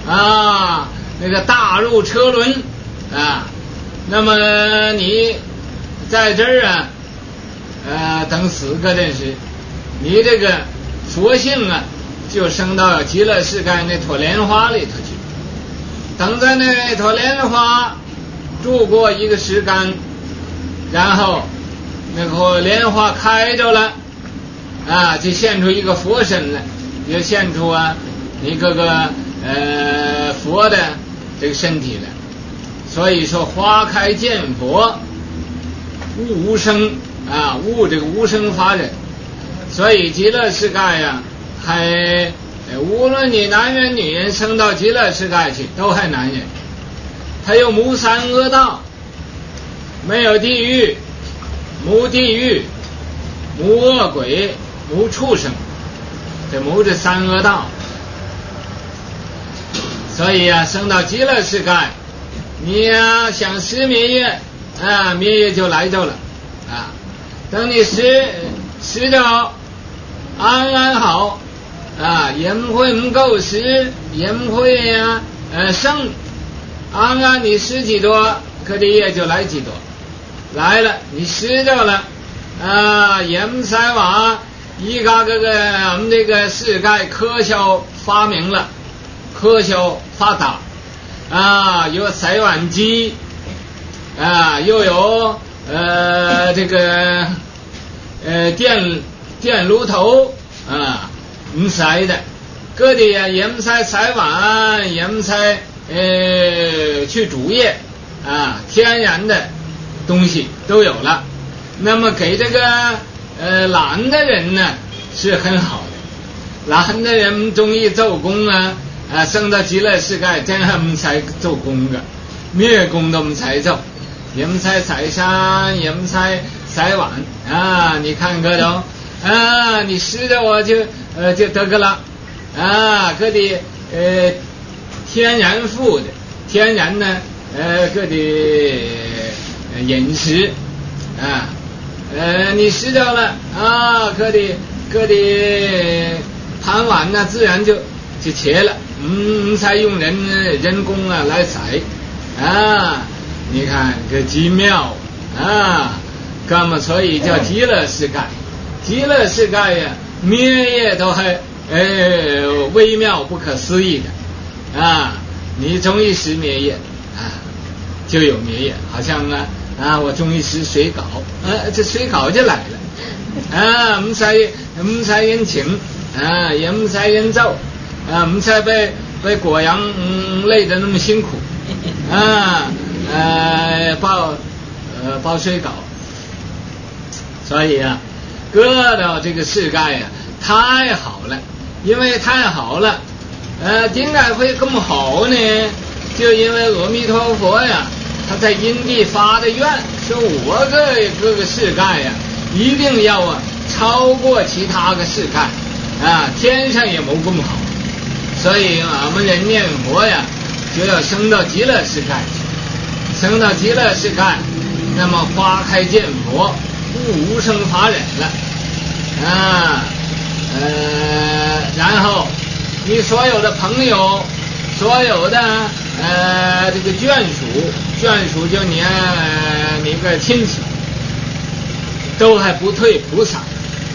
啊，那个大入车轮啊，那么你在这儿啊，等死个真是，你这个佛性啊，就升到极乐世界那朵莲花里头去，等在那朵莲花住过一个时间，然后那个莲花开着了啊，就现出一个佛身来，就现出一个佛的这个身体来。所以说花开见佛，悟无生啊，悟这个无生法忍。所以极乐世界呀，还无论你男人女人升到极乐世界去，都还难忍。他有无三恶道，没有地狱，无地狱，无恶鬼，无畜生，这无这三恶道。所以升到极乐世界，你想失灭业啊，灭业就来着了啊。等你失着安安好啊，也不会不够时，也不会生安安，你失几多，可这业就来几多，来了你失着了啊，也不使话依家我们这个世界科学发明了，科学发达啊，有洗碗机啊，又有这个电炉头啊，唔使的，各地也唔使洗碗，也唔使去煮业啊，天然的东西都有了。那么给这个懒的人呢是很好的，懒的人中意做工升到极乐世界真係唔使做工嘅，咩工都唔使做，也唔使洗衫，也唔使洗碗啊！你看嗰度啊，你湿的我就得个了啊！各地天然富的，天然呢各地饮食啊，你湿掉了啊，各地盘碗呢，自然就切了。才用人工来洗啊！你看这极妙啊！那么所以叫极乐世界。极乐世界呀，灭业都还微妙不可思议的啊！你终于识灭业啊，就有灭业。好像我终于识水稿这水稿就来了啊！唔使人情啊，也唔使人揍。唔使被果阳累得那么辛苦啊，包水稿。所以搁到这个世界太好了，因为太好了点解会咁好呢？就因为阿弥陀佛他在因地发的愿，说我各个世界一定要超过其他个世界啊，天上也冇咁好。所以我们人念佛就要升到极乐世界，升到极乐世界，那么花开见佛，悟无生法忍了啊，然后你所有的朋友，所有的这个眷属就你个亲戚，都还不退菩萨。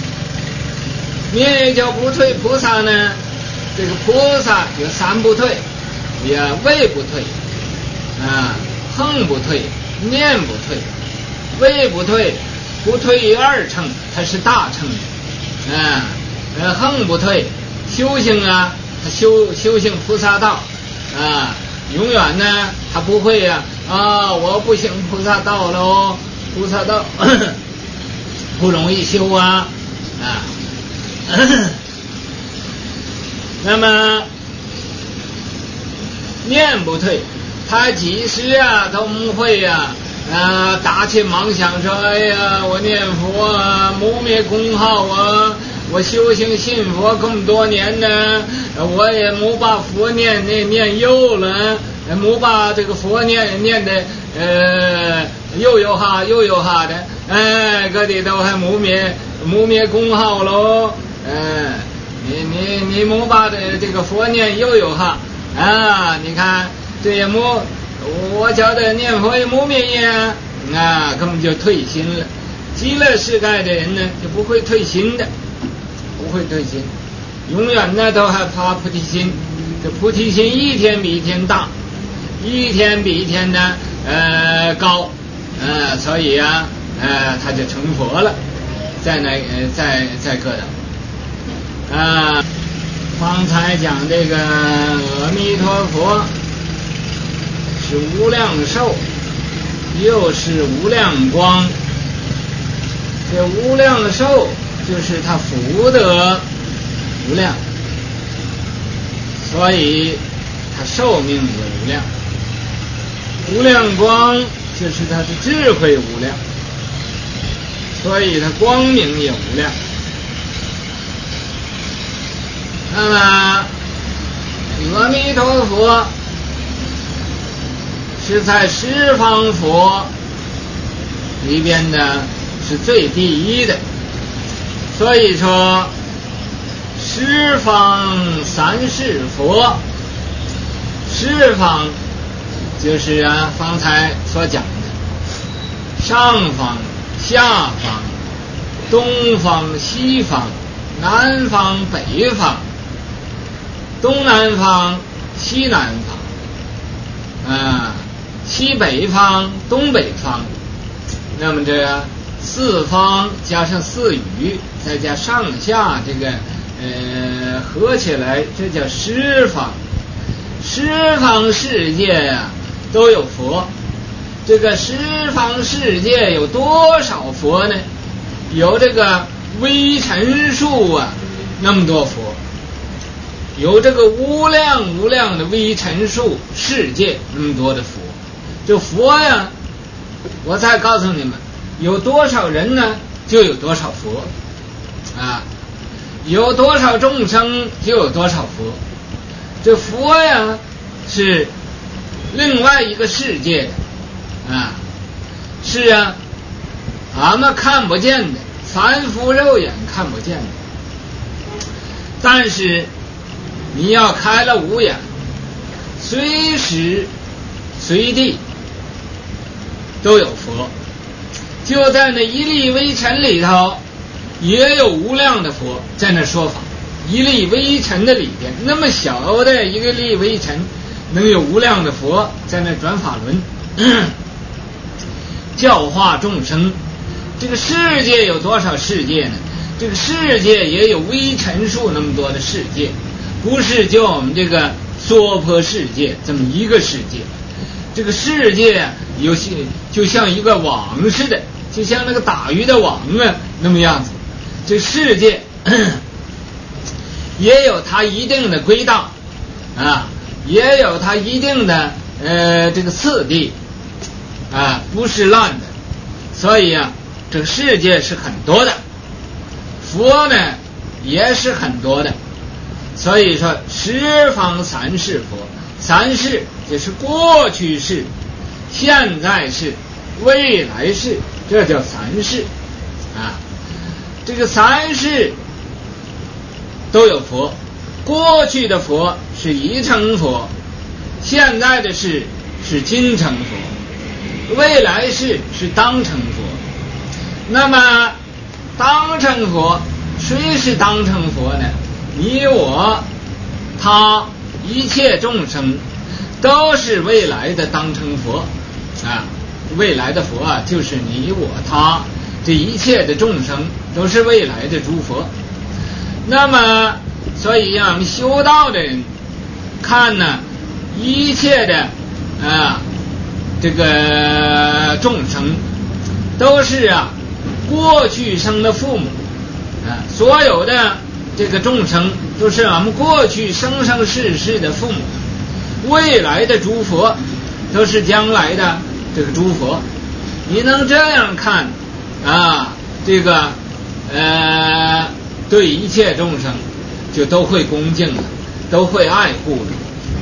你就不退菩萨呢？这个菩萨有三不退，也位不退啊，横不退，面不退。位不退，不退于二乘，它是大乘的横不退，修行他修行菩萨道啊，永远呢他不会我不行菩萨道喽，菩萨道不容易修那么念不退，他几时都不会打起妄想说哎呀我念佛磨灭功耗我修行信佛这么多年呢，我也没把佛念幼了，没把这个佛念的又有哈的各地都还磨灭功耗喽你没把这个佛念又有哈啊，你看这些我教的念佛也没灭呀，根本就退心了。极乐世界的人呢，就不会退心的，不会退心，永远呢都还发菩提心。这菩提心一天比一天大，一天比一天呢高，所以啊，他就成佛了，在各等啊。方才讲这个阿弥陀佛是无量寿，又是无量光。这无量寿就是他福德无量，所以他寿命也无量。无量光就是他的智慧无量，所以他光明也无量。那么阿弥陀佛是在十方佛里边的是最第一的，所以说十方三世佛，十方就是方才所讲的上方、下方、东方、西方、南方、北方、东南方、西南方，西北方、东北方。那么这四方加上四语，再加上下这个合起来，这叫十方。十方世界都有佛。这个十方世界有多少佛呢？有这个微尘数那么多佛，有这个无量无量的微尘数世界那么多的佛。这佛我再告诉你们，有多少人呢，就有多少佛有多少众生就有多少佛。这佛是另外一个世界的是俺们看不见的，凡夫肉眼看不见的。但是你要开了五眼，随时随地都有佛。就在那一粒微尘里头也有无量的佛在那说法。一粒微尘的里边，那么小的一个粒微尘，能有无量的佛在那转法轮教化众生。这个世界有多少世界呢？这个世界也有微尘数那么多的世界，不是就我们这个娑婆世界这么一个世界。这个世界有些就像一个网似的，就像那个打鱼的网那么样子。这世界也有它一定的轨道也有它一定的这个次第不是乱的。所以这个世界是很多的，佛呢也是很多的。所以说十方三世佛，三世就是过去世、现在世、未来世，这叫三世这个三世都有佛。过去的佛是一乘佛，现在的世是今乘佛，未来世是当乘佛。那么当乘佛，谁是当乘佛呢？你我他一切众生都是未来的当乘佛未来的佛就是你我他，这一切的众生都是未来的诸佛。那么所以我们修道的人看一切的这个众生都是过去生的父母所有的这个众生都是我们过去生生世世的父母，未来的诸佛都是将来的这个诸佛。你能这样看这个对一切众生就都会恭敬的，都会爱护的。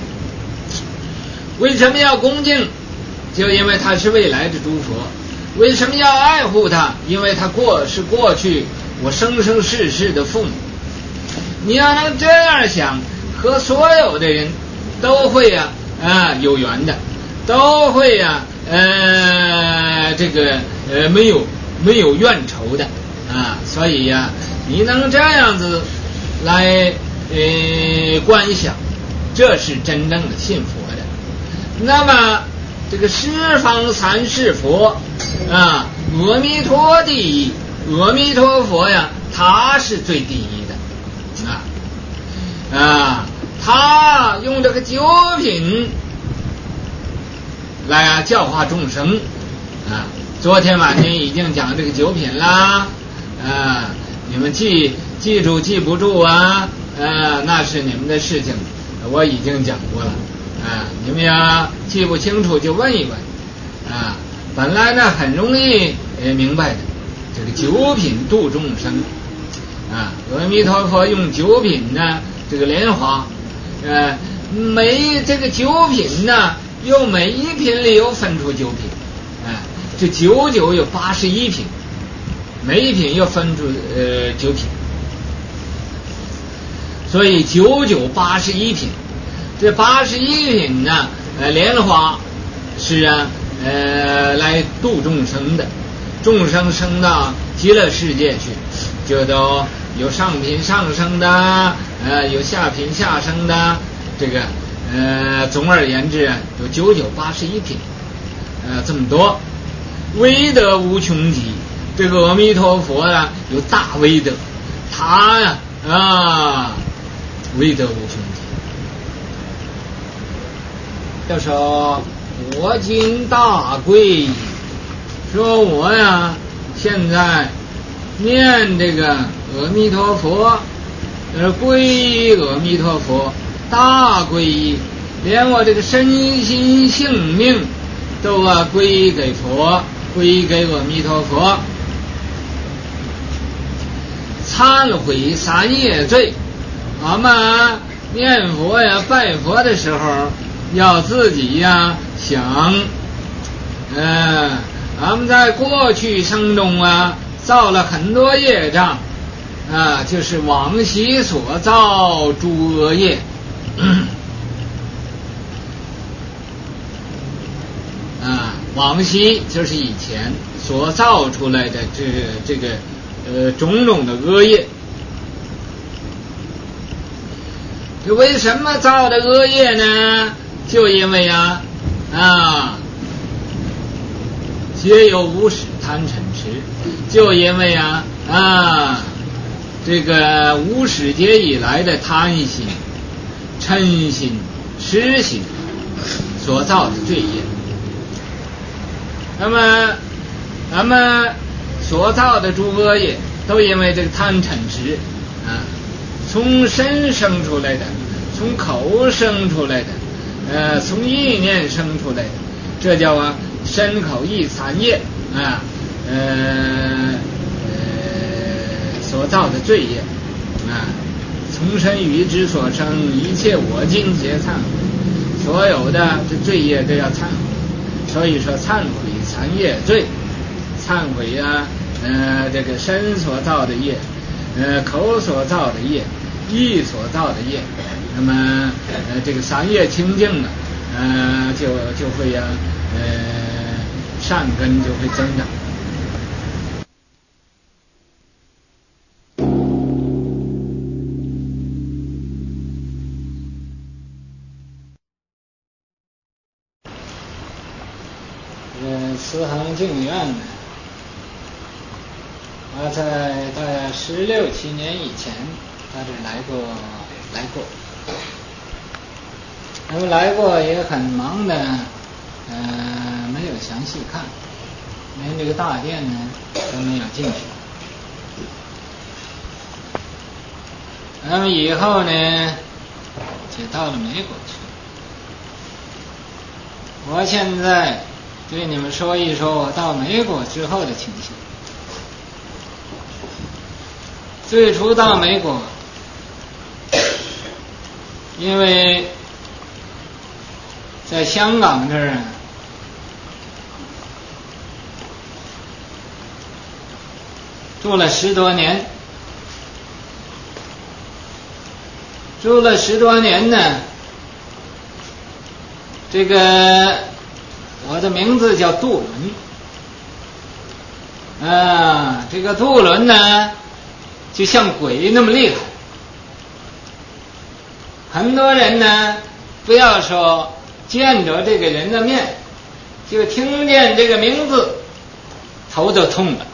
为什么要恭敬？就因为他是未来的诸佛。为什么要爱护他？因为他是过去我生生世世的父母。你要能这样想，和所有的人都会有缘的，都会没有怨仇的所以你能这样子来观想，这是真正的信佛的。那么这个十方三世佛阿弥陀第一，阿弥陀佛他是最第一的他用这个九品来教化众生昨天晚间已经讲这个九品啦你们记住记不住那是你们的事情，我已经讲过了你们要记不清楚就问一问本来呢很容易明白的，这个九品度众生阿弥陀佛用九品呢这个莲花每这个九品呢又每一品里又分出九品这九有81品，每一品又分出9品，所以81品。这81品呢莲花是来度众生的，众生升到极乐世界去，就都有上品上升的有下品下升的，这个总而言之有81品这么多。威德无穷极，这个阿弥陀佛有大威德，他威德无穷极。就说我今大皈，说我现在念这个阿弥陀佛皈依阿弥陀佛，大皈依，连我这个身心性命都皈依给佛，皈依给阿弥陀佛，忏悔三业罪。俺们念佛拜佛的时候要自己想俺们在过去生中造了很多业障就是往昔所造诸恶业往昔就是以前所造出来的这个种种的恶业。这为什么造的恶业呢？就因为皆有无始贪嗔痴，就因为这个无始劫以来的贪心、嗔心、痴心所造的罪业。那么咱们所造的诸恶业都因为这个贪嗔痴从身生出来的，从口生出来的从意念生出来的，这叫身口意三业所造的罪业从身语之所生，一切我今皆忏悔，所有的这罪业都要忏悔。所以说忏悔三业罪，忏悔这个身所造的业口所造的业，意所造的业，那么这个三业清净了就会善根就会增长。慈航净院呢在大概16、17年以前他这来过那么来过也很忙的没有详细看，连这个大殿呢都没有进去。那么以后呢就到了美国去。我现在对你们说一说我到美国之后的情形。最初到美国，因为在香港这儿住了10多年，住了10多年呢， 这个我的名字叫杜伦，这个杜伦呢就像鬼那么厉害。很多人呢不要说见着这个人的面，就听见这个名字头就痛了。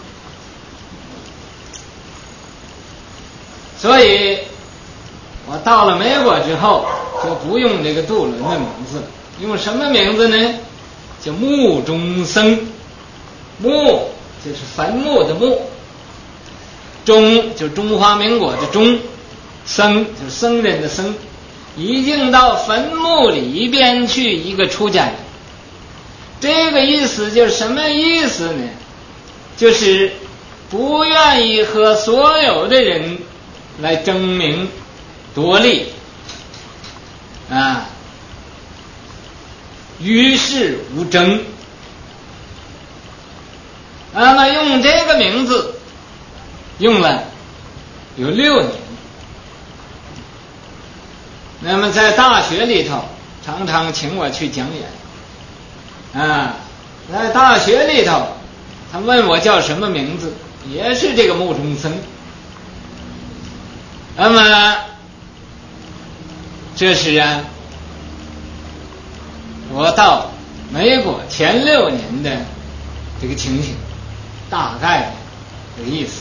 所以我到了美国之后就不用这个杜伦的名字了，用什么名字呢？叫墓中僧。墓就是坟墓的墓，中就是中华民国的中，僧就是僧人的僧，已经到坟墓里边去一个出家人。这个意思就是什么意思呢？就是不愿意和所有的人来争名夺利与世无争。那么用这个名字用了有6年。那么在大学里头常常请我去讲演在大学里头他问我叫什么名字，也是这个墓中僧。那么这是我到美国前6年的这个情形，大概这个意思。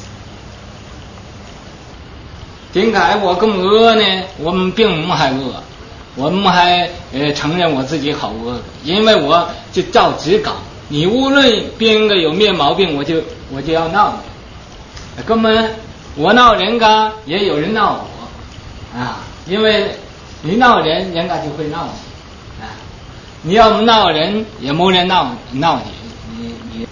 点解我咁惡呢？我們並唔係惡，我唔係承認我自己好惡，因為我就照直講，你無論邊個有咩毛病，我就要鬧你。根本我鬧人家也有人鬧我因為你鬧人，人家就會鬧你你要不鬧人，也冇人鬧你。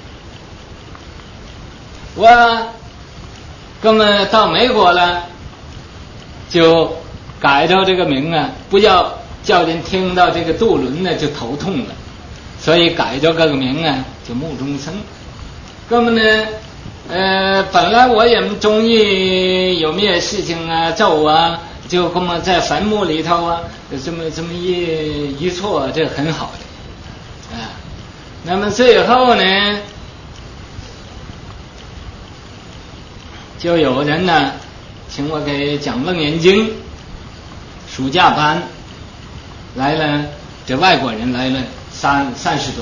我根本到美國了。就改到这个名不要叫人听到这个杜伦呢就头痛了，所以改到这个名就墓中僧。那么呢本来我也中意有咩事情做就这么在坟墓里头这么一错，这很好的那么最后呢就有人呢请我给讲楞严经，暑假班来了，这外国人来了30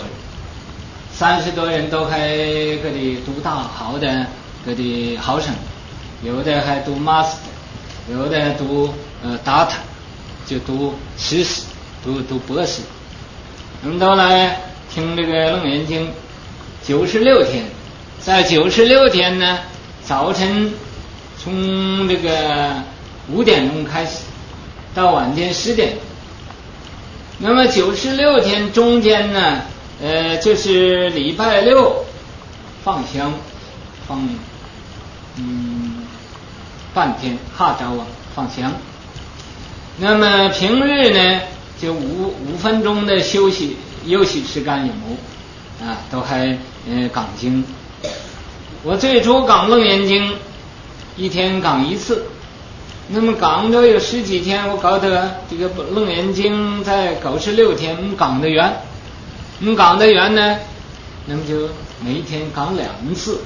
多人都还各地读大好的各地好生，有的还读 master， 有的读doctor， 就读实习，读博士。我们都来听这个楞严经96天，在96天呢早晨从这个5点钟开始到晚间10点。那么96天中间呢就是礼拜6放香放半天哈着放香。那么平日呢就5分钟的休息时間有都还講經。我最初講楞嚴經一天講1次，那麼講咗有10幾天，我搞得這個楞嚴經在96天講得完呢，那麼就每一天講2次，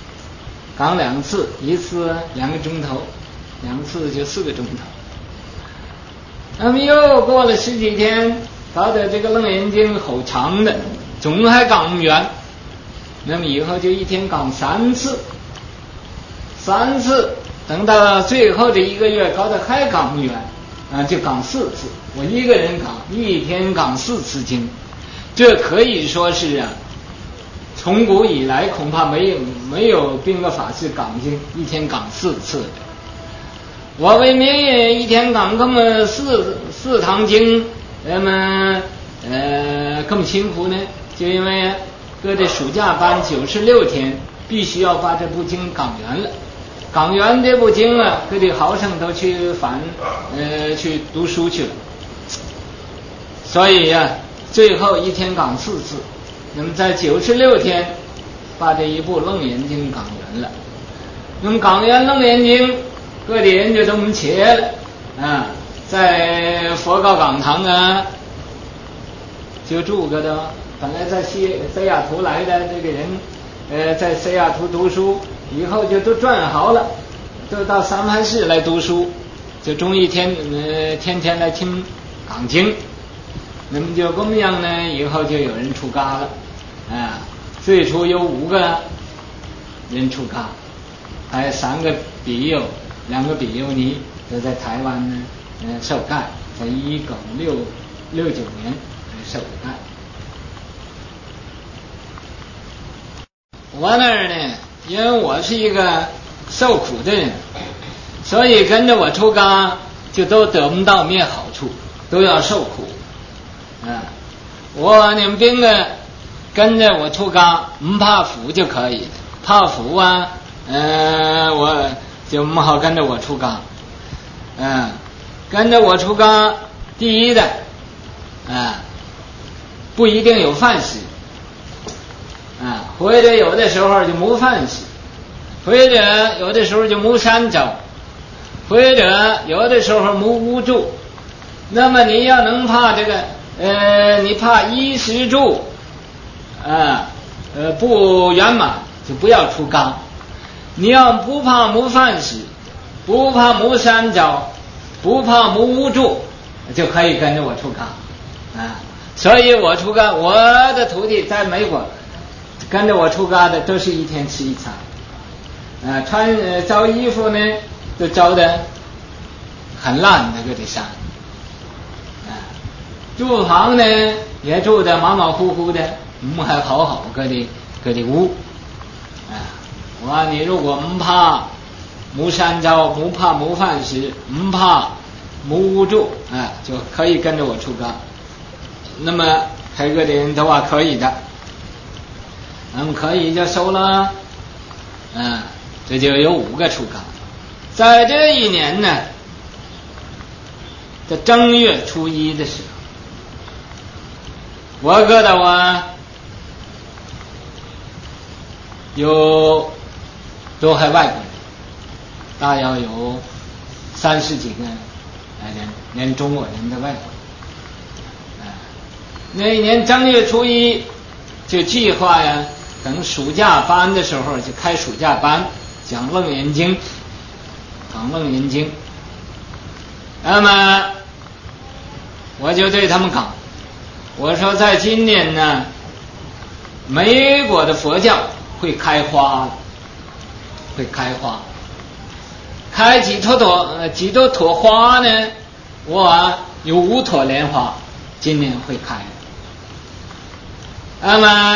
一次2個鐘頭，2次就4個鐘頭。那麼又過了10幾天，搞得這個楞嚴經好長的，總還講唔完，那麼以後就一天講3次，等到最後的1個月搞得還講不完就講4次，我一個人講，一天講4次經，這可以說是從古以來恐怕沒有邊個法師講經一天講4次的。我為咩一天講咁麼4堂經那麼咁辛苦呢？就因為各的暑假班96天必須要把這部經講完了，講完這部經各的好生都去去讀書去了，所以最後一天講4次，那麼在96天把這一部楞嚴經講完了。那麼講完楞嚴經，各地人就這麼切了在佛教講堂就住个的，本来在西雅图来的这个人，在西雅图读书，以后就都转好了，都到三藩市来读书，就终于天天来听讲经。那么就这么样呢，以后就有人出家了，最初有5个人出家，还有3个比丘，2个比丘尼都在台湾呢，受戒，在1969年受戒。我那儿呢，因为我是一个受苦的人，所以跟着我出家就都得不到咩好处，都要受苦。你们兵呢跟着我出家，不怕苦就可以了，怕苦啊，我就不好跟着我出家。跟着我出家，第一的，不一定有饭吃，或者有的时候就没饭吃，或者有的时候就没山找，或者有的时候没屋住。那么你要能怕这个，你怕衣食住，不圆满，就不要出家。你要不怕没饭吃，不怕没山找，不怕没屋住，就可以跟着我出家。所以我出家，我的徒弟在美国跟着我出家的都是1天吃1餐，找衣服呢都找得很烂的，个得上。住房呢也住得马马虎虎的，还好个的屋。你如果不怕没山找，不怕没饭吃，不怕没屋住，就可以跟着我出家。那么开个的人的话可以的，可以就收了。这就有5个出家。在这一年呢，在正月初1的时候，我觉得我都还外国人，大约有30几个人，连中国人的外国人。那一年正月初1就计划呀，等暑假班的时候就开暑假班，讲楞严经。那么我就对他们讲，我说在今年呢，美国的佛教会开花，开几多朵花呢？我有5朵莲花，今年会开。那么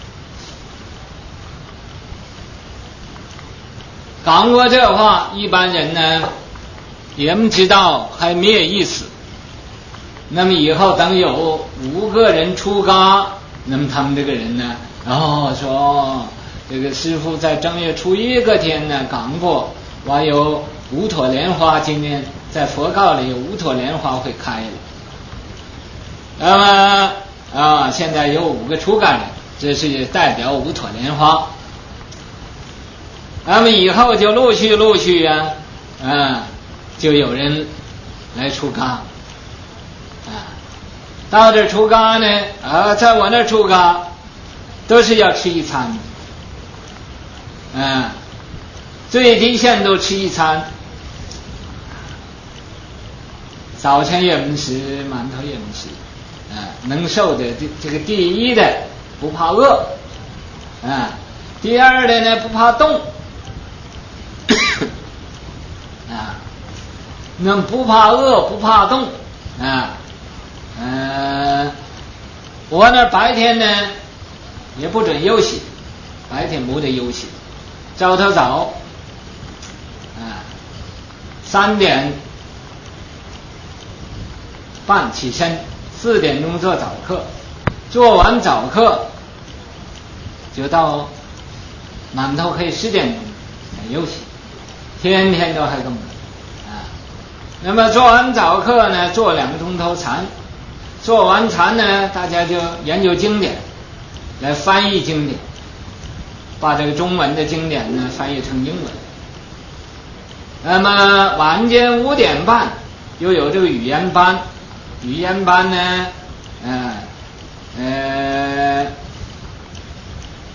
讲过这话，一般人呢也不知道还没有意思。那么以后等有5个人出家，那么他们这个人呢，说这个师父在正月初1个天呢讲过，我有5朵莲花，今年在佛告里有5朵莲花会开了。那么现在有5个出家人，这是代表5朵莲花。那么以后就陆续就有人来出家。到这出家呢，在我那出家都是要吃1餐的，最低限度吃1餐，早晨也不吃，馒头也不吃，能受的这个第一的不怕饿，第二的呢不怕冻，那不怕饿不怕冻，我那白天呢也不准休息，白天不得休息，早3点半起身，4点钟做早课，做完早课就到满头可以10点钟休息，天天都还这么那么做完早课呢，做2个钟头禅，做完禅呢，大家就研究经典，来翻译经典，把这个中文的经典呢翻译成英文。那么晚间5点半又有这个语言班，语言班呢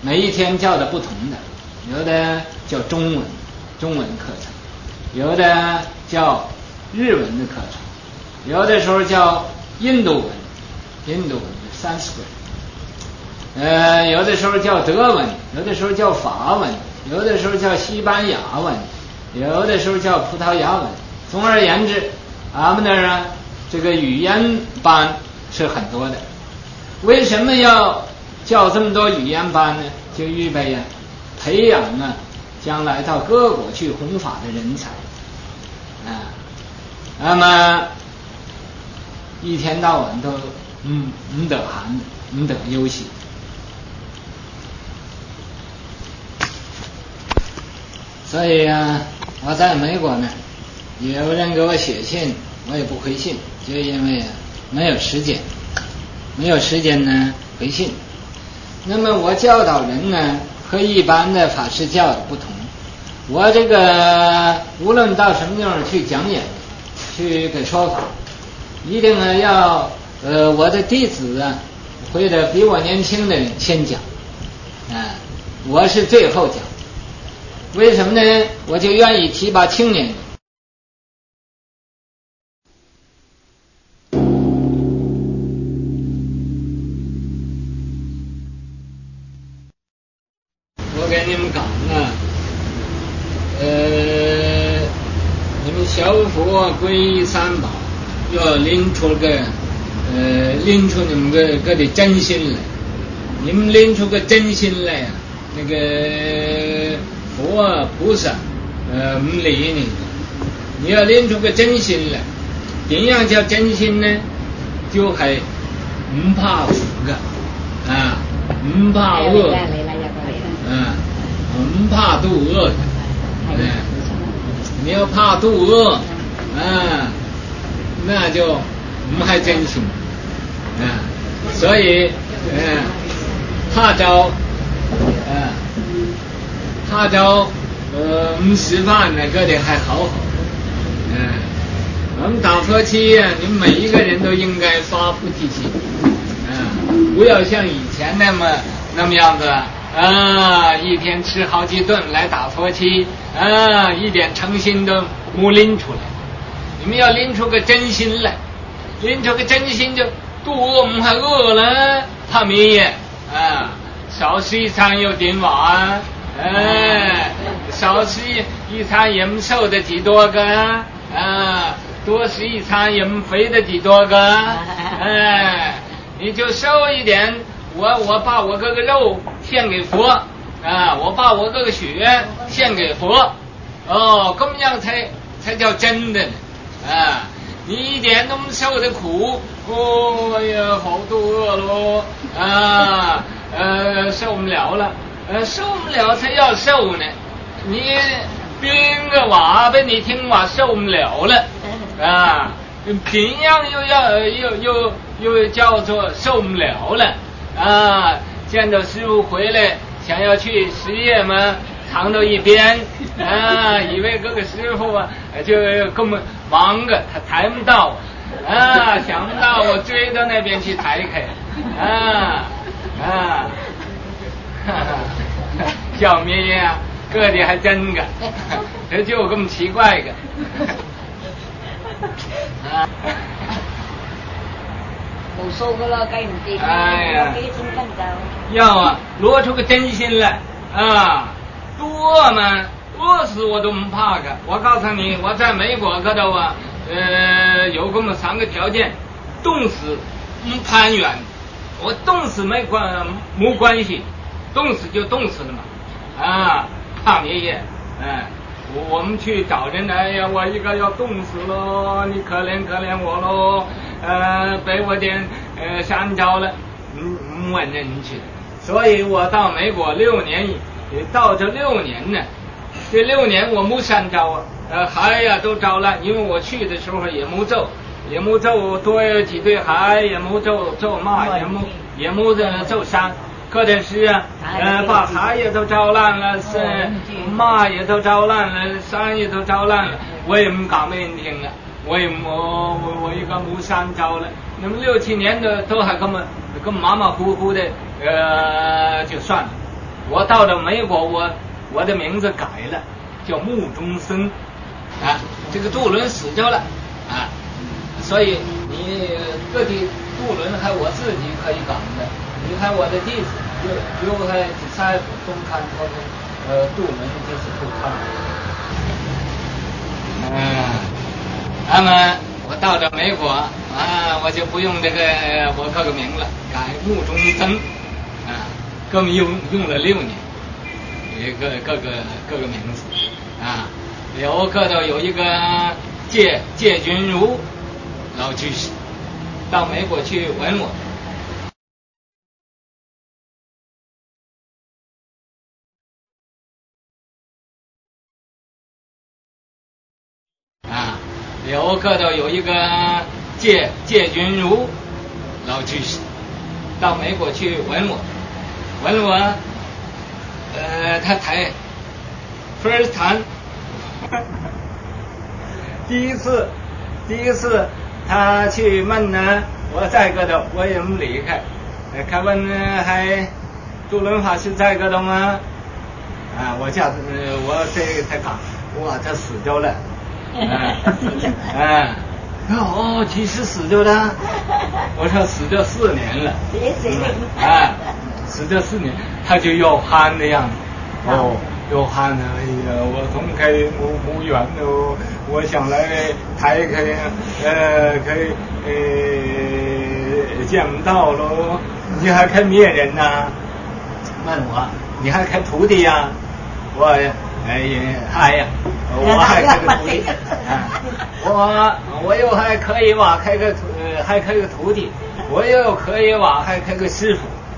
每一天教的不同的，有的叫中文课程，有的叫日文的课程，有的时候叫印度文 Sanskrit， 有的时候叫德文，有的时候叫法文，有的时候叫西班牙文，有的时候叫葡萄牙文。总而言之，俺们那儿这个语言班是很多的。为什么要教这么多语言班呢？就预备培养将来到各国去弘法的人才那么一天到晚都唔得闲，唔得休息。所以我在美国呢，有人给我写信，我也不回信，就因为没有时间呢回信。那么我教导人呢，和一般的法师教的不同。我这个无论到什么地方去讲演，去给说法，一定要我的弟子或者比我年轻的人先讲，我是最后讲。为什么呢？我就愿意提拔青年人。我给你们讲你们小佛皈依三宝，要拎出你们个的真心来。你们拎出个真心来那个佛菩萨唔理你的。你要拎出个真心来，點樣叫真心呢？就係唔怕苦嘅唔怕餓唔怕肚餓的你要怕肚餓那就唔係真心所以怕着唔食飯那個的還好我們打佛七你們每一個人都應該發菩提心不要像以前那麼樣子一天吃好幾頓來打佛七一點誠心都沒拎出來。你們要拎出個真心來，拎出個真心就肚餓唔係餓了怕咩嘢少吃一餐有點晚少吃一餐也唔瘦得幾多個多吃一餐也唔肥得幾多個你就瘦一點，我把我這個肉獻給佛我把我這個血獻給佛咁樣才叫真的你一點都唔受的苦哎呀好肚餓咯受不了了受不了才要受呢你邊個話俾你聽話受不了了點樣又叫做受不了了見到師父回來想要去實業嘛藏到一邊以為這個師父就根本忙個他抬不到想不到我追到那邊去抬開小咩呀個的還真個這就咁奇怪個無數個啦計唔掂有幾錢跟就要攞出個真心來多嘛餓死我都不怕的我告訴你我在美國嗰度有這麼3個條件凍死不攀遠我凍死沒關係凍死就凍死了嘛怕咩嘢我們去找人哎呀我一個要凍死了你可憐我咯被我點山着了問人去所以我到美國6年到這6年呢這6年我沒山着海呀都着了因為我去的時候也沒走多幾對海也沒走馬也沒走山可的是把海也都着爛了馬也都着爛了山也都着爛了我也不敢沒人聽了我一個沒山着了那麼6、7年的都還根本馬馬虎虎的就算了我到了美国，我的名字改了，叫穆中生啊。这个渡轮死掉了啊，所以你各地渡轮还我自己可以讲的，你看我的地址就在在东看他们渡轮就是不看。那么我到了美国啊，我就不用这个我各个名了，改穆中生啊，更用了6年，各个名字啊，有个头有一个介君如老居士，到美国去问我。有个头有一个介君如老居士，到美国去问我，他才 first time 第一次他去问呢，我在个头我也没离开，他问还渡轮法师在个头吗？我叫我这个才讲，哇，他死掉了。几时死掉的？我说死掉4年了。死掉4年，他就要喊的样子。要喊了，哎呀，我从开墓园喽，我想来抬开，见不到喽，你还开灭人呐？问我，你还开徒弟呀？我还开个徒弟，我又还可以吧，还开个徒弟，我又可以吧，还开个师傅，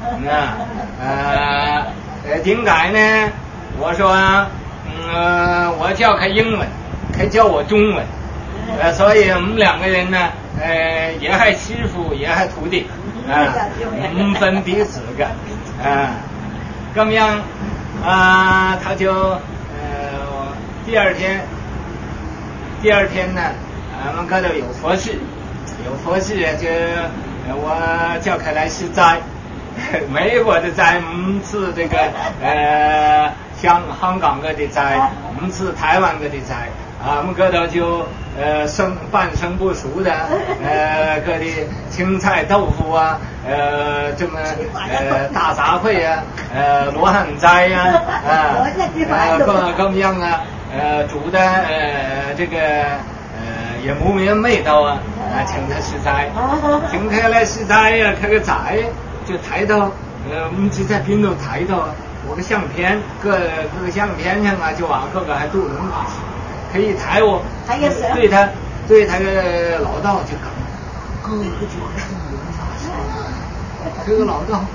点解呢？我说我教开英文，还教我中文，所以我们2个人呢，也还师傅，也还徒弟，分彼此个，咁样他就第二天呢，我们嗰度有佛事就我叫开来施斋，美国的斋，唔似这个香港嗰啲斋，唔似台湾嗰啲斋，我們嗰度就半生不熟的嗰啲青菜豆腐啊，这么大杂烩啊，羅漢齋啊，咁樣啊，煮的这个也冇咩味道啊，請他施齋，請佢來施齋啊，佢個齋就抬到唔知在邊度抬到我個相片，各個相片上啊，就話各個還渡輪法師，可以抬我，對他個老道就講，各個就渡輪法師，這個老道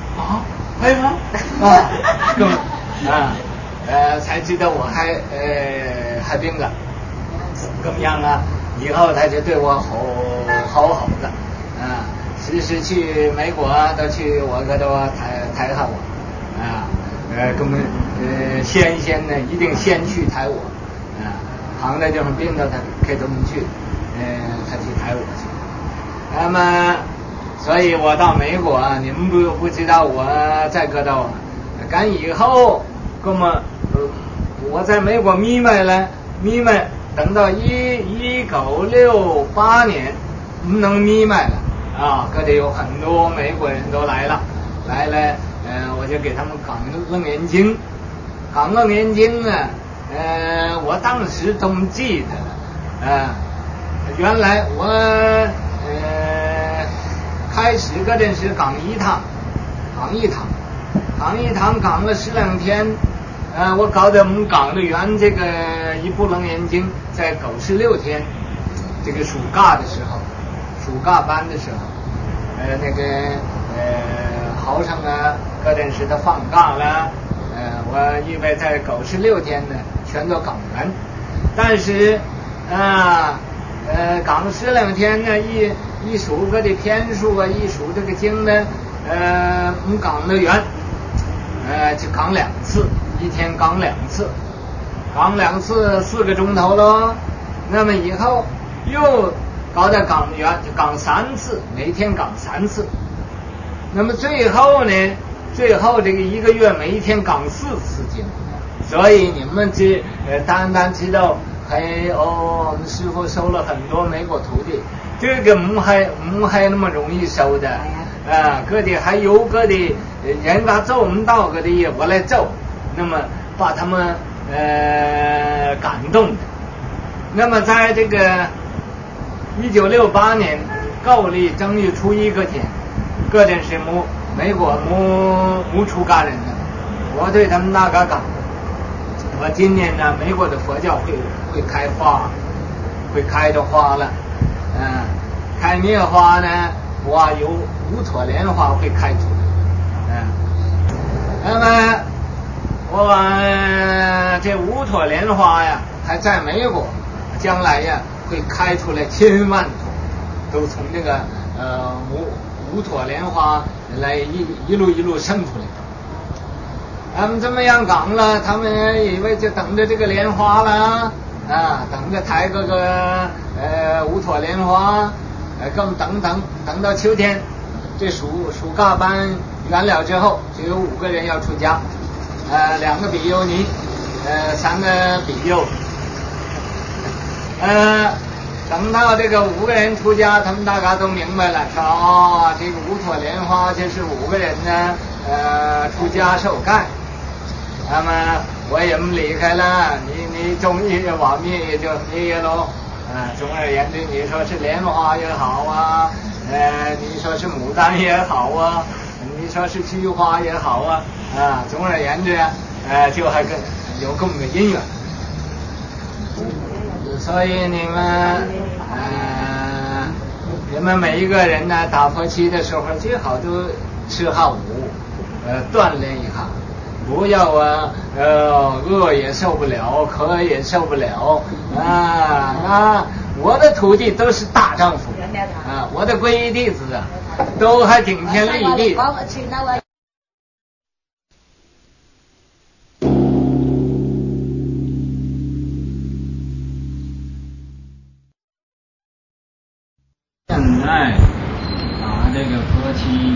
才知道我還病了，咁樣啊，以後他就對我好的，時去美國都去我嗰度抬下我，根本先呢一定先去抬我，躺在地方病到他可以这么去，他去抬我去，那麼所以我到美國，你們不知道我在嗰度，趕以後，那麼我在美國迷昧等到1968年不能迷昧了各地有很多美國人都來了，我就給他們講楞嚴經呢，我當時都記得了，原來我開始嗰陣時講一堂講了12天，我搞得我們講的完這個一部楞嚴經在96天，這個暑假班的時候，那個好像嗰陣時他放假了，我以為在96天呢全都講完，但是講12天呢一數嗰啲篇數啊，一數這個經呢我們講得完，就講2次，一天講2次4個鐘頭咯，那麼以後又搞得講完就講3次，每天講3次，那麼最後呢最后这个1个月每一天杠4次经，所以你们单单知道我们师父收了很多美国徒弟，这个唔係那麼容易收的嗰啲還有嗰啲人家做唔到嗰啲嘢我來做，那麼把他們感動的。那麼在這個1968年舊曆正月初1嗰天，嗰陣時美國冇出家人的，我對他們那個講，我今年呢美國的佛教會開花，會開着花了，開咩花呢？哇，有烏托蓮花會開出來，那麼這烏托蓮花呀，還在美國，將來呀會開出來千萬朵，都從這個烏托蓮花來一路生出來。他們這麼樣講了，他們以為就等着這個蓮花了等着抬個烏托蓮花，更等到秋天，這暑假班完了之後，只有5個人要出家，2個比丘尼，3個比丘，等到這個5個人出家，他們大家都明白了，說這個烏托蓮花就是5個人呢出家受戒。那麼我也唔離開了，你中意瓦滅也就滅了，總而言之，你說是蓮花也好你說是牡丹也好你說是菊花也好總而言之就還有這麼個因緣。所以你們每一個人呢打佛七的時候最好都吃下午鍛鍊一下，不要餓也受不了，渴也受不了我的徒弟都是大丈夫我的皈依弟子都還頂天立地。现在打这个佛七，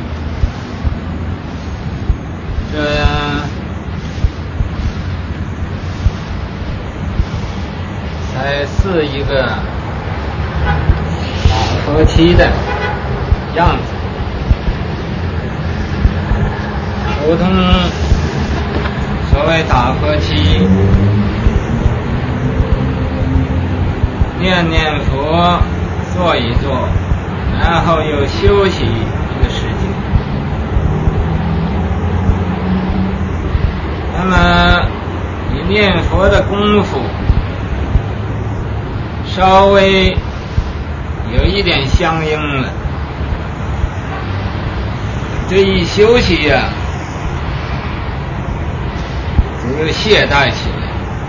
才是一个打佛七的样子。普通所谓打佛七，念念佛，坐一坐，然后又休息一个时间。那么你念佛的功夫稍微有一点相应了，这一休息呀就懈怠起来，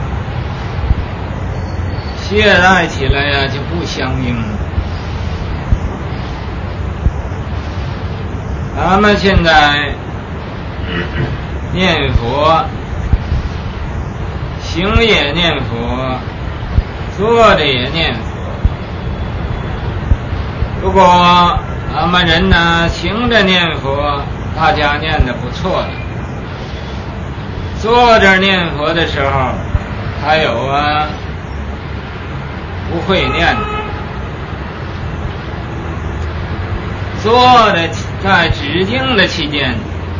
懈怠起来呀就不相应了。咱们现在念佛，行也念佛，坐着也念佛。如果咱们人呢行着念佛，大家念得不错了，坐着念佛的时候还有不会念的，坐着在止静的期间，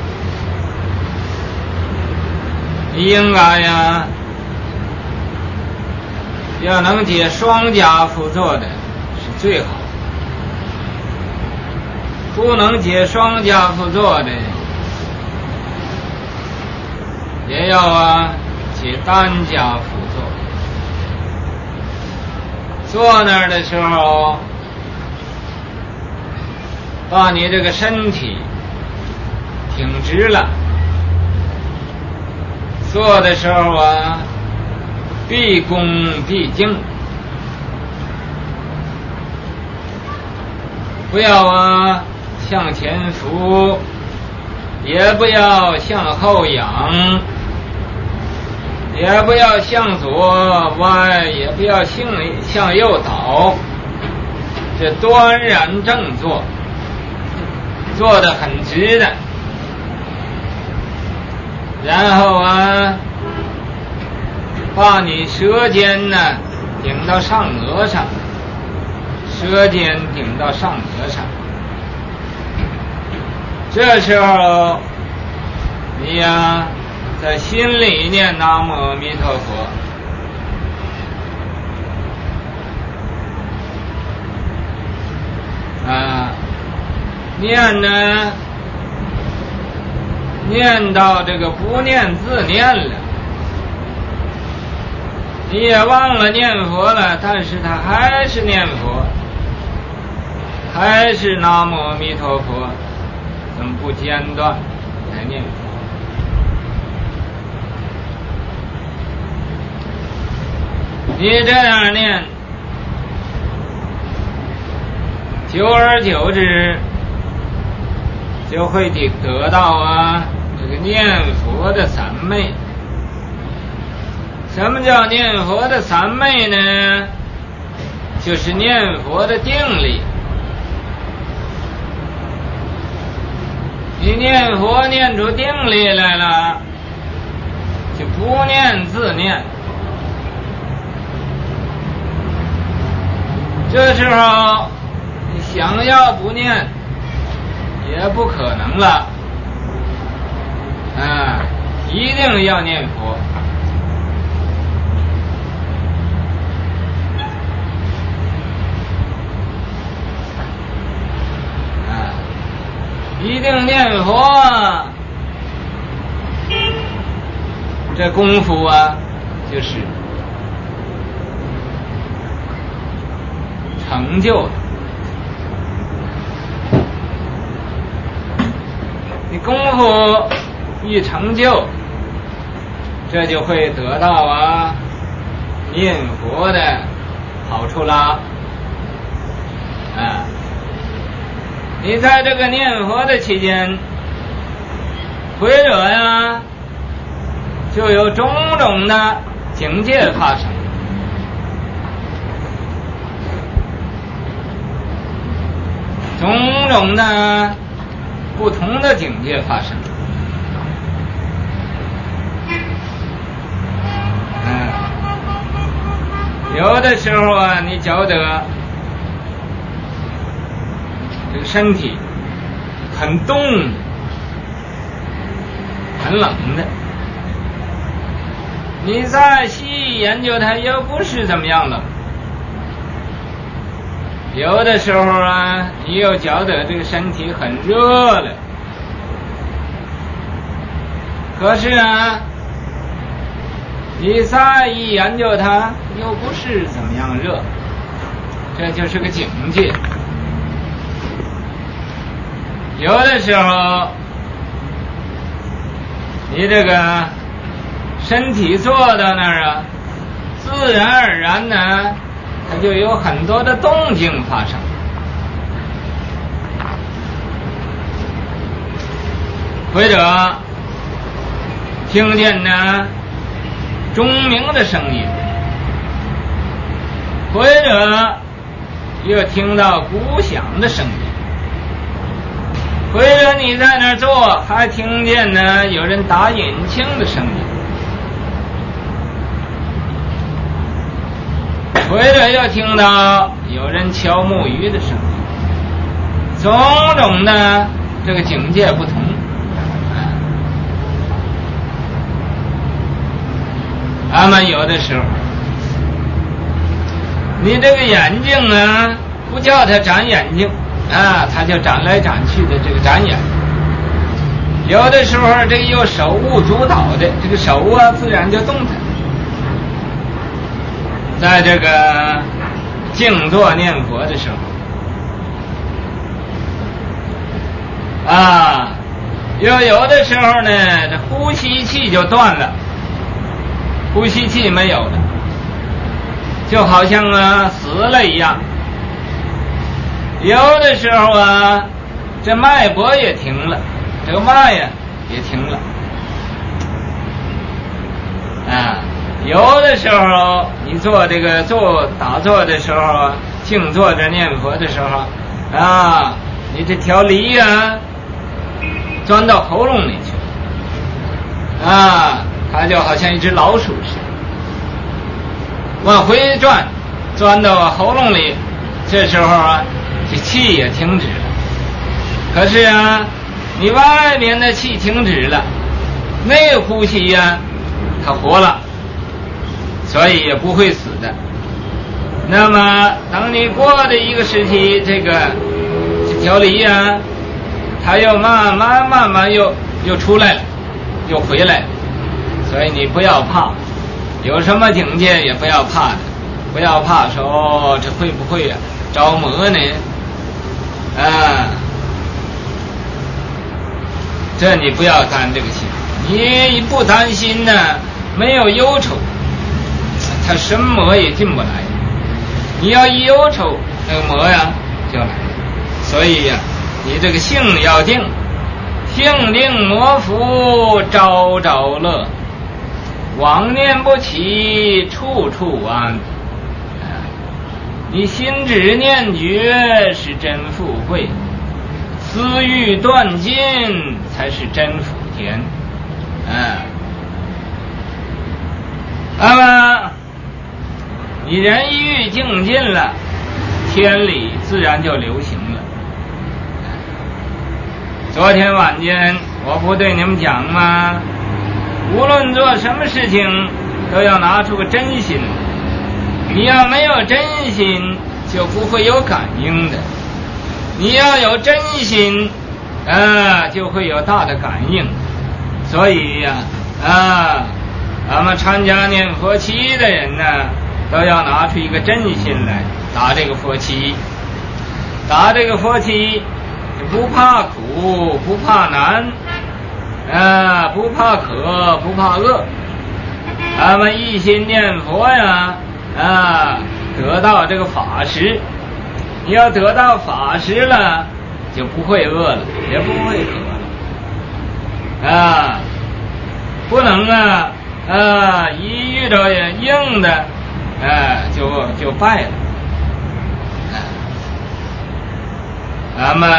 你应该要能解双家趺坐的是最好，不能解双家趺坐的也要解单家趺坐。坐那儿的时候，把你这个身体挺直了，坐的时候毕恭毕敬，不要向前俯，也不要向后仰，也不要向左歪，也不要向右倒，这端然正坐，坐得很直的。 然后啊，把你舌尖呢顶到上颚上，舌尖顶到上颚上。这时候你呀在心里念南无阿弥陀佛，念呢，念到这个不念自念了，你也忘了念佛了，但是他还是念佛，还是南无阿弥陀佛，怎么不间断来念佛？你这样念，久而久之就会得到这个念佛的三昧。什么叫念佛的三昧呢？就是念佛的定力。你念佛念出定力来了，就不念自念。这时候你想要不念也不可能了，一定要念佛。一定念佛，这功夫就是成就的。你功夫一成就，这就会得到念佛的好处啦。你在这个念佛的期间，或者就有种种的境界发生。种种的不同的境界发生。有的时候你觉得这个身体很冻，很冷的，你再细研究它又不是怎么样冷。有的时候你又觉得这个身体很热了，可是你再一研究它又不是怎么样热，这就是个境界。有的时候你这个身体坐到那儿自然而然呢它就有很多的动静发生。或者听见呢钟鸣的声音，或者又听到鼓响的声音，或者你在那儿坐还听见呢有人打引磬的声音，或者又听到有人敲木鱼的声音，种种的这个境界不同。那么有的时候你这个眼睛不叫它眨眼睛它就展来展去的这个展眼。有的时候这个有手物主导的，这个手自然就动弹。在这个静坐念佛的时候有的时候呢这呼吸气就断了，呼吸气没有了，就好像死了一样。有的时候这脉搏也停了，这个脉也停了有的时候你做这个打坐的时候静坐着念佛的时候你这条梨钻到喉咙里去它就好像一只老鼠似的，往回转，钻到喉咙里，这时候这气也停止了。可是你外面的气停止了，内呼吸它活了，所以也不会死的。那么等你过的一个时期，这条梨它又慢慢又出来了，又回来了。所以你不要怕，有什么境界也不要怕的，不要怕说这会不会着魔呢？这你不要担这个心，你不担心呢，没有忧愁，它什么魔也进不来。你要一忧愁，那个魔就来了。所以你这个性要定，性定魔福，朝朝乐。妄念不起，处处安。你心知念觉是真富贵，私欲断尽才是真福田。那么你人欲静尽了，天理自然就流行了。昨天晚间我不对你们讲吗？无论做什么事情都要拿出个真心，你要没有真心就不会有感应的，你要有真心就会有大的感应。所以咱们参加念佛七的人都要拿出一个真心来打这个佛七，打这个佛七不怕苦，不怕难，不怕渴，不怕饿。咱们一心念佛得到这个法食。你要得到法食了，就不会饿了，也不会渴了。不能一遇到硬的就败了。咱们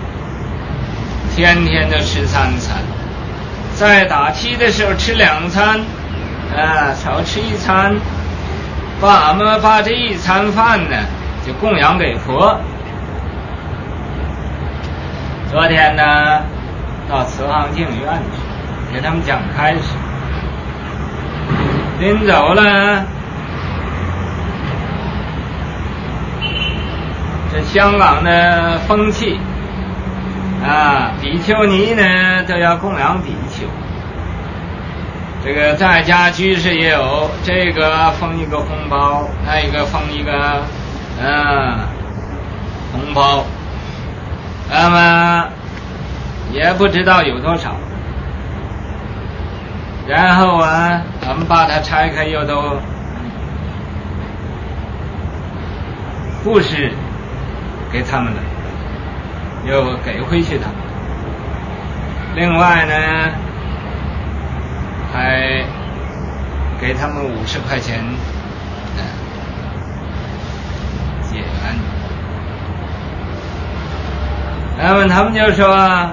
天天都吃3餐，在打七的时候吃2餐，少吃1餐，把这1餐饭就供养给佛。昨天到慈航净院去给他们讲开始，临走了，这香港的风气比丘尼都要供养比丘，这个在家居士也有，这个封一个红包，那一个封一个红包，那么也不知道有多少。然后我们把它拆开，又都布施给他们了，又给回去他们。另外还给他们50块钱结缘。那么他们就说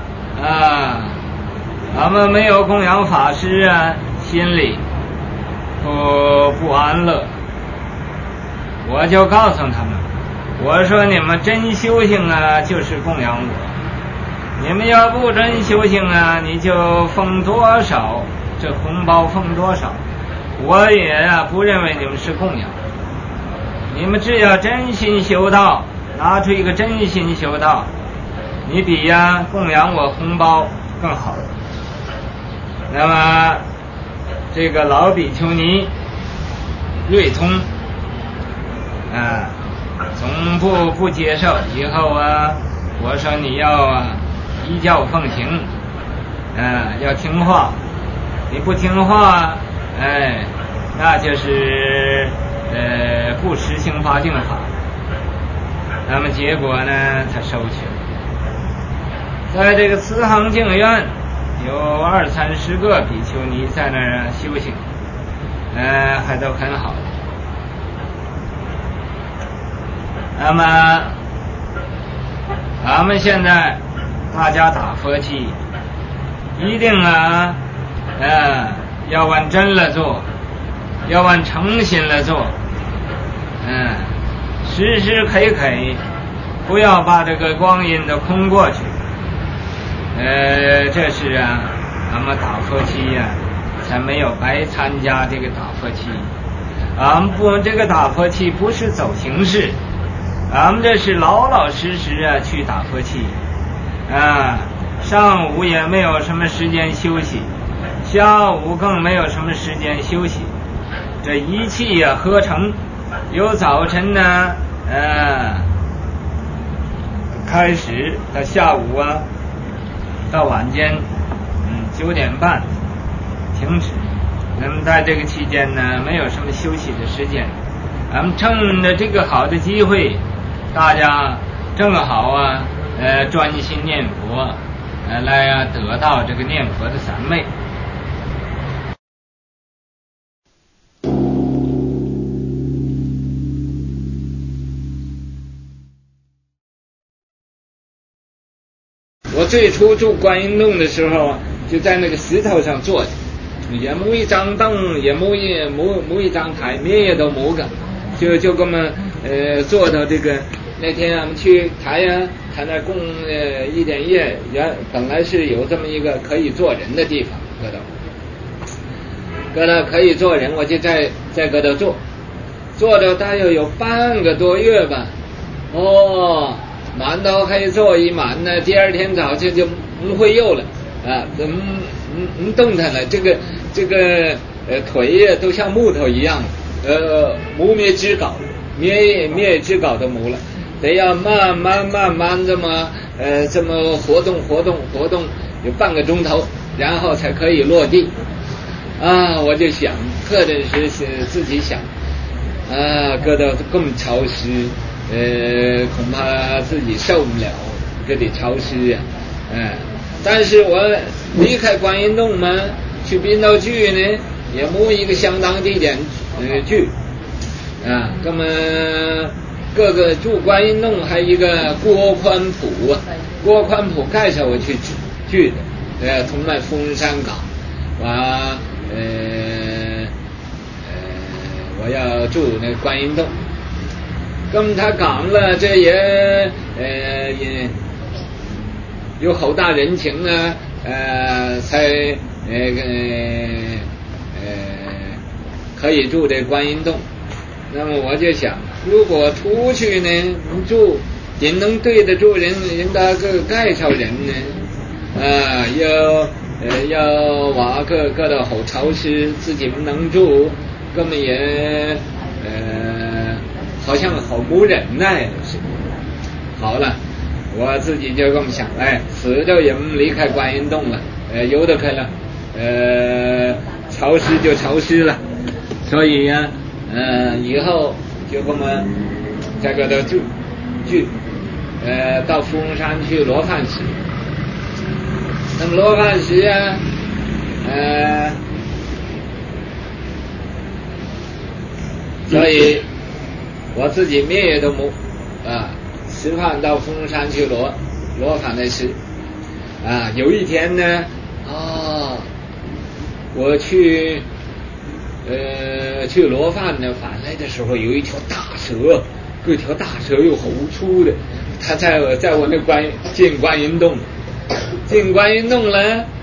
咱们没有供养法师心里不安乐。我就告诉他们，我说你们真修行就是供养我，你们要不真修行你就封多少，这红包封多少，我也不认为你们是供养。你们只要真心修道，拿出一个真心修道，你比供养我红包更好。那么这个老比丘尼瑞通从不接受，以后我说你要依教奉行，要听话，你不听话那就是不实行法定法。那么结果他收去了。在这个慈航净院有20-30个比丘尼在那儿修行，还都很好。那么咱们现在大家打佛七，一定要往真了做，要往诚心了做，时时刻刻不要把这个光阴都空过去。这是啊，俺们打佛七呀，才没有白参加这个打佛七。俺们不，这个打佛七不是走形式，俺们这是老老实实啊去打佛七。上午也没有什么时间休息，下午更没有什么时间休息。这一气呀合成，由早晨呢，开始到下午啊，到晚间，9点半停止。那么在这个期间呢，没有什么休息的时间。咱们趁着这个好的机会，大家正好啊，专心念佛，来啊得到这个念佛的三昧。我最初住观音洞的时候，就在那个石头上坐着，也没一张凳，也没一张台，咩也都没个，就这么坐到这个。那天俺们去台呀，他那供1点夜，本来是有这么一个可以坐人的地方，搁到可以坐人，我就在搁到坐到大约有半个多月吧。满到可以坐一满呢，第二天早晨就不会右了动弹了。这个腿呀都像木头一样，木灭之稿，灭之稿都没了，得要慢慢这么活动有半个钟头，然后才可以落地。我就想，个人是自己想，搁到更潮湿。恐怕自己受不了，这得潮湿啊。但是我离开观音洞嘛，去滨道聚呢，也没一个相当地点聚那么各个住观音洞还一个郭宽普啊，郭宽普介绍我去聚的，同埋峰山港，我要住那观音洞。跟他讲了，这也有好大人情啊，才可以住这观音洞。那么我就想，如果出去呢住，也能对得住人家个介绍人呢，要话个到好潮湿，自己不能住，根本也好像好无忍耐似的。好了，我自己就这么想，死就也离开观音洞了，由得开了，潮湿就潮湿了，所以呀，以后就这么在这聚，到富翁山去罗汉石。那么罗汉石啊，所以我自己面也都没吃饭到峰山去罗汉的吃有一天呢我去罗汉呢返来的时候，有一条大蛇，这条大蛇又好粗的，它在我那进观音洞了，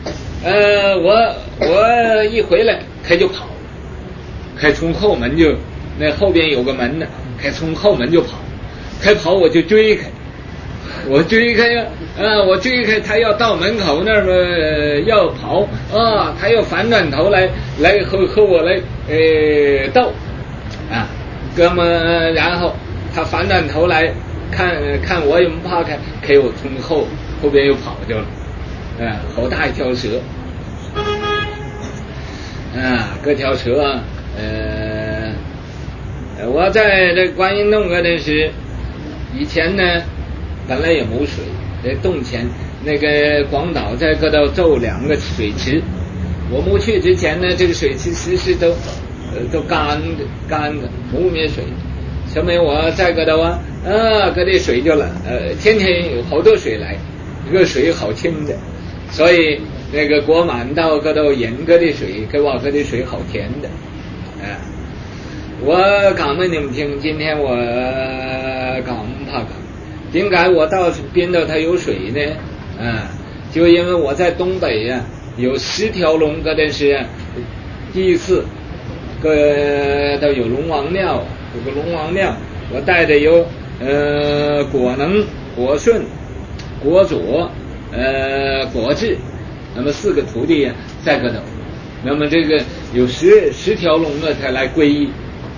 我一回来开就跑，开从后门就那后边有个门呢，开从后门就跑，我就追开，我追开他要到门口那儿要跑他要反转头来和我来斗哥们，然后他反转头来看我也不怕开我从后边又跑掉了，好大一条蛇各条蛇我在这观音洞那是以前呢本来也没水，在洞前那个广岛在搁到造2个水池，我没去之前呢，这个水池时时都干的没灭水，所以我在搁到搁这水就了天天有好多水来，这个水好清的，所以那个锅满到个头盐个的水，给我个的水好甜的，我讲给你们听，今天我讲怕讲，点解我到边度它有水呢？就因为我在东北呀，有10条龙，个的是第4个都有龙王庙，有个龙王庙，我带的有果能、果顺、果佐、果智，那么4个徒弟在个头，那么这个有10条龙呢才来皈依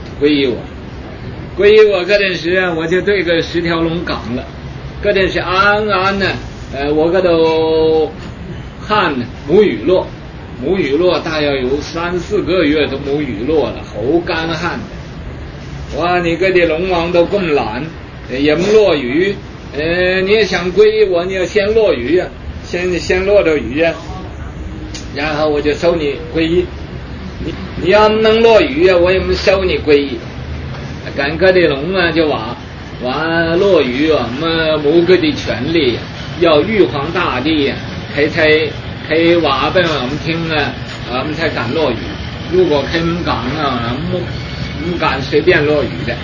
我个阵时我就对个10条龙讲了，个阵是安呢，我个都汗母雨落大约有3、4个月都母雨落了，好干旱的。哇，你个的龙王都更懒，也不落雨，你也想皈依我，你要先落雨呀，先落着雨呀，然后我就收你皈依。你要能落雨呀，我也不收你皈依。赶个的龙就话落雨我们某个的权利要玉皇大帝可以话俾我们听我们才敢落雨。如果佢唔讲唔敢随便落雨的。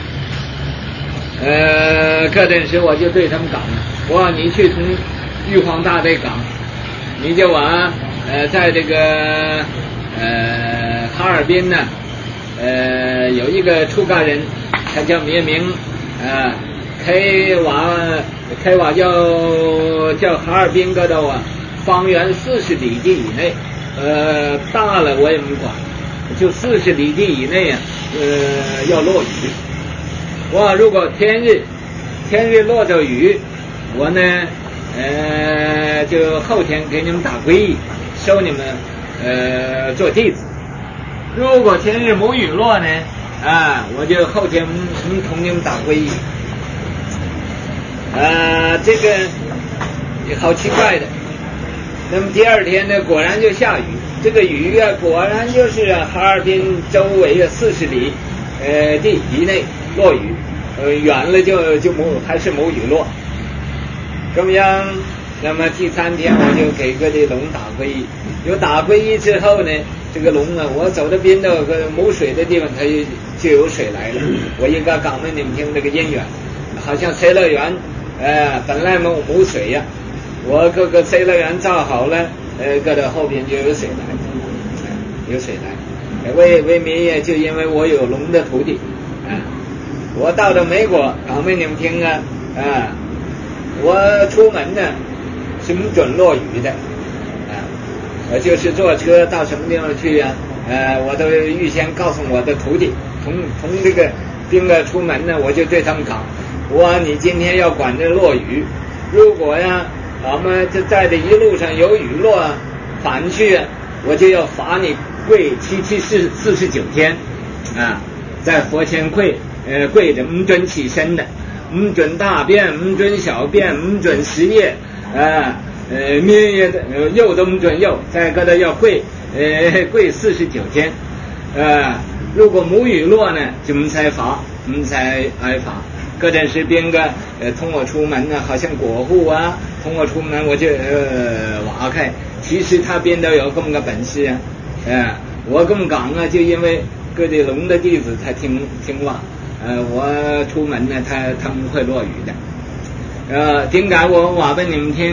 个阵时我就对他们讲了，我说你去从玉皇大帝讲，你就在这个哈尔滨呢，有一个出家人，他叫灭明，开瓦叫哈尔滨个头方圆40里地以内，大了我也不管，就40里地以内要落雨。我如果天日落着雨，我呢就后天给你们打皈依，收你们做弟子。如果天日没雨落呢，我就后天同你们打皈依。这个也好奇怪的。那么第2天呢，果然就下雨。这个雨果然就是哈尔滨周围的40里地以内落雨，远了就还是没雨落。这么样，那么第3天我就给个的龙打皈依。有打皈依之后呢，这个龙我走到边的个没水的地方，它就有水来了。我应该讲给你们听这个因缘，好像C乐园本来没水呀，我各个C乐园造好了，搁到后边就有水来，有水来。为民也就因为我有龙的徒弟，我到了美国讲给你们听我出门呢是不准落雨的，我就是坐车到什么地方去我都预先告诉我的徒弟，从这个兵出门呢，我就对他们讲，你今天要管着落雨，如果我们就在这一路上有雨落反去我就要罚你跪749天在佛前跪着，不准起身的，不准大便，不准小便，不准食液面也肉都不准肉，在搁这要跪49天。如果没雨落呢，就没才罚，没才挨罚。个阵时边个同我出门好像果户同我出门我就挖开。其实他边都有这么个本事我这么讲就因为各地龙的弟子才听话，我出门呢他们会落雨的。点解我话俾你们听？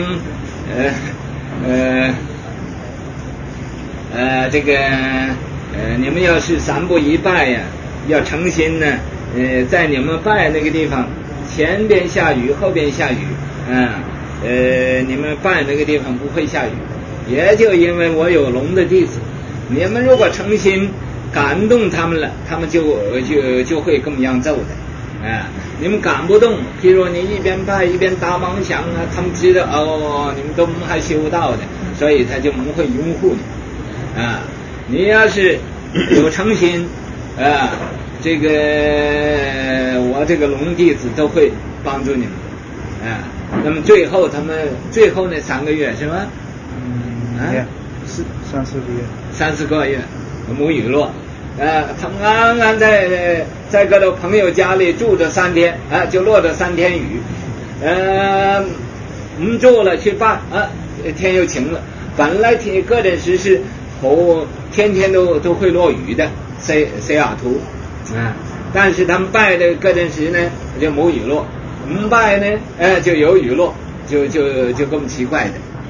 这个你们要是3步一拜要诚心呢，在你们拜那个地方，前边下雨，后边下雨，你们拜那个地方不会下雨，也就因为我有龙的弟子，你们如果诚心感动他们了，他们就会这么样做的。你们感不动，譬如你一边拜一边打盲响他们知道你们都还修道的，所以他就不会拥护你。你要是有诚心这个我这个龙弟子都会帮助你们。那么最后那3个月是吗？3-4个月没雨落。他们安在各个朋友家里住着3天就落着3天雨。住了去办天又晴了， 本来个阵时是天天都会落雨的，西雅图但是他们拜的个阵时呢就没雨落，我们拜呢就有雨落，就这么奇怪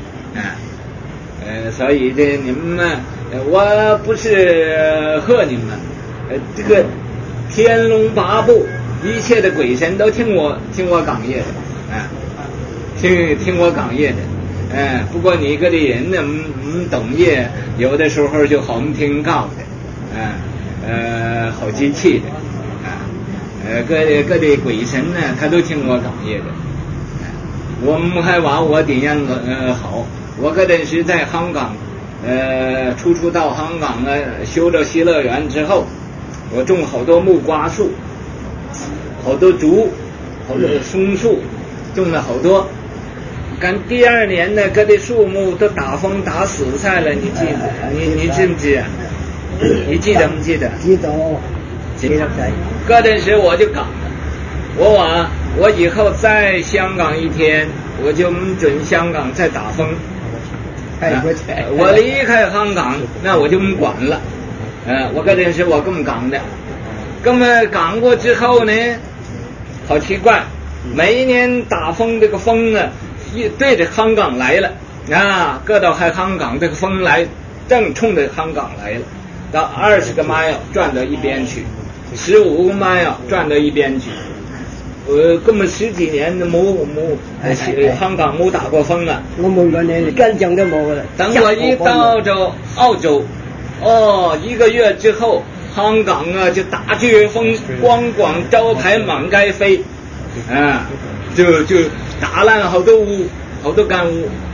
的所以这你们我不是贺你们，这个天龙八部一切的鬼神都听我讲业的听我讲业的不过你个的人呢懂业，有的时候就好听告的好机器的各的鬼神呢他都听我讲业的我们还话我怎样好，我个阵时在香港初到香港修了西乐园之后，我种好多木瓜树，好多竹，好多松树，种了好多。赶第2年呢，各的树木都打风打死晒了，你记不记得？你记得不记得？ 记得。 个阵时我就讲了，我以后在香港一天，我就不准香港再打风。我离开香港，那我就不管了。我个阵时我这么讲的，这么讲过之后呢，好奇怪，每一年打风这个风呢，对着香港来了各到香港这个风来，正冲着香港来了，到20个 mile 转到一边去，15个 mile 转到一边去。根本10几年都香港冇打過風啦。 我冇講你跟上都冇啦。 等我一到咗澳洲，1個月之後，香港就大飓風，光廣招牌滿街飛，就打爛好多屋，好多間屋。